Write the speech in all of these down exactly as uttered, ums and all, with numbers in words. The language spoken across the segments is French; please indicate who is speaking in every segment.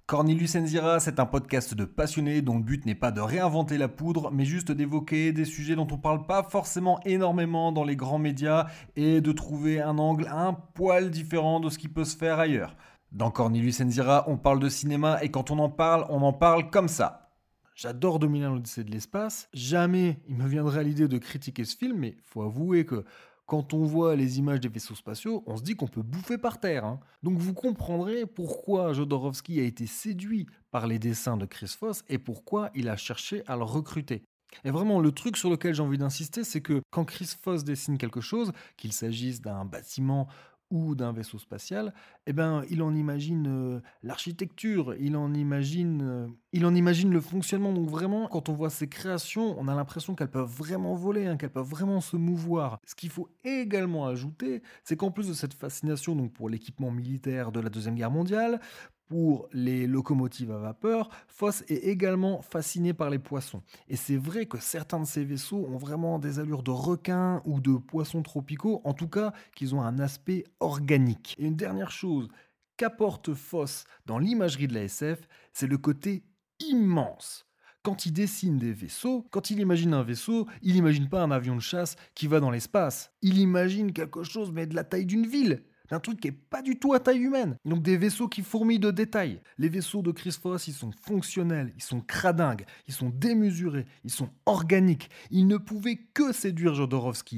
Speaker 1: Cornelius Enzira, c'est un podcast de passionnés dont le but n'est pas de réinventer la poudre, mais juste d'évoquer des sujets dont on parle pas forcément énormément dans les grands médias et de trouver un angle un poil différent de ce qui peut se faire ailleurs. Dans Cornelius Enzira, on parle de cinéma et quand on en parle, on en parle comme ça. J'adore deux mille un l'Odyssée de l'espace. Jamais il me viendrait à l'idée de critiquer ce film, mais faut avouer que quand on voit les images des vaisseaux spatiaux, on se dit qu'on peut bouffer par terre, hein. Donc vous comprendrez pourquoi Jodorowsky a été séduit par les dessins de Chris Foss et pourquoi il a cherché à le recruter. Et vraiment, le truc sur lequel j'ai envie d'insister, c'est que quand Chris Foss dessine quelque chose, qu'il s'agisse d'un bâtiment ou d'un vaisseau spatial, eh ben, il en imagine euh, l'architecture, il en imagine, euh, il en imagine le fonctionnement. Donc vraiment, quand on voit ces créations, on a l'impression qu'elles peuvent vraiment voler, hein, qu'elles peuvent vraiment se mouvoir. Ce qu'il faut également ajouter, c'est qu'en plus de cette fascination donc pour l'équipement militaire de la Deuxième Guerre mondiale, pour les locomotives à vapeur, Foss est également fasciné par les poissons. Et c'est vrai que certains de ces vaisseaux ont vraiment des allures de requins ou de poissons tropicaux, en tout cas qu'ils ont un aspect organique. Et une dernière chose qu'apporte Foss dans l'imagerie de la S F, c'est le côté immense. Quand il dessine des vaisseaux, quand il imagine un vaisseau, il n'imagine pas un avion de chasse qui va dans l'espace. Il imagine quelque chose mais de la taille d'une ville, d'un truc qui est pas du tout à taille humaine. Donc des vaisseaux qui fourmillent de détails. Les vaisseaux de Chris Foss, ils sont fonctionnels, ils sont cradingues, ils sont démesurés, ils sont organiques. Ils ne pouvaient que séduire Jodorowsky.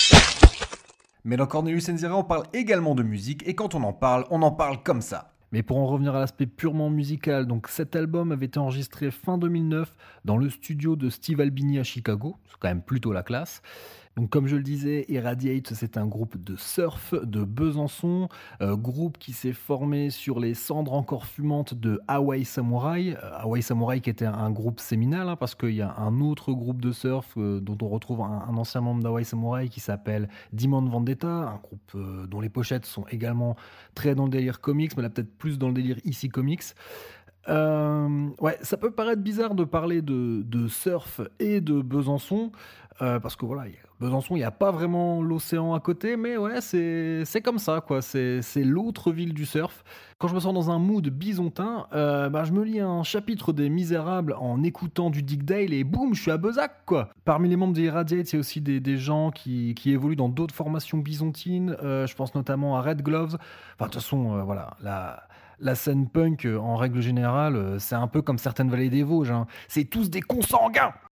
Speaker 1: Mais dans Cornelius Enzira, on parle également de musique, et quand on en parle, on en parle comme ça. Mais pour en revenir à l'aspect purement musical, donc cet album avait été enregistré fin deux mille neuf dans le studio de Steve Albini à Chicago, c'est quand même plutôt la classe. Donc comme je le disais, Irradiate, c'est un groupe de surf de Besançon, euh, groupe qui s'est formé sur les cendres encore fumantes de Hawaii Samurai. Euh, Hawaii Samurai qui était un groupe séminal, hein, parce qu'il y a un autre groupe de surf euh, dont on retrouve un, un ancien membre d'Hawaii Samurai qui s'appelle Demon Vendetta, un groupe euh, dont les pochettes sont également très dans le délire comics, mais là peut-être plus dans le délire ici comics. Euh, ouais, ça peut paraître bizarre de parler de, de surf et de Besançon, euh, parce que voilà, y a- Besançon, il n'y a pas vraiment l'océan à côté, mais ouais, c'est, c'est comme ça, quoi. C'est, c'est l'autre ville du surf. Quand je me sens dans un mood bisontin, euh, bah, je me lis un chapitre des Misérables en écoutant du Dick Dale et boum, je suis à Bezac, quoi. Parmi les membres des Irradiates, il y a aussi des, des gens qui, qui évoluent dans d'autres formations bisontines. Euh, je pense notamment à Red Gloves. Enfin, de toute façon, euh, voilà, la, la scène punk, euh, en règle générale, euh, c'est un peu comme certaines vallées des Vosges, hein. C'est tous des consanguins.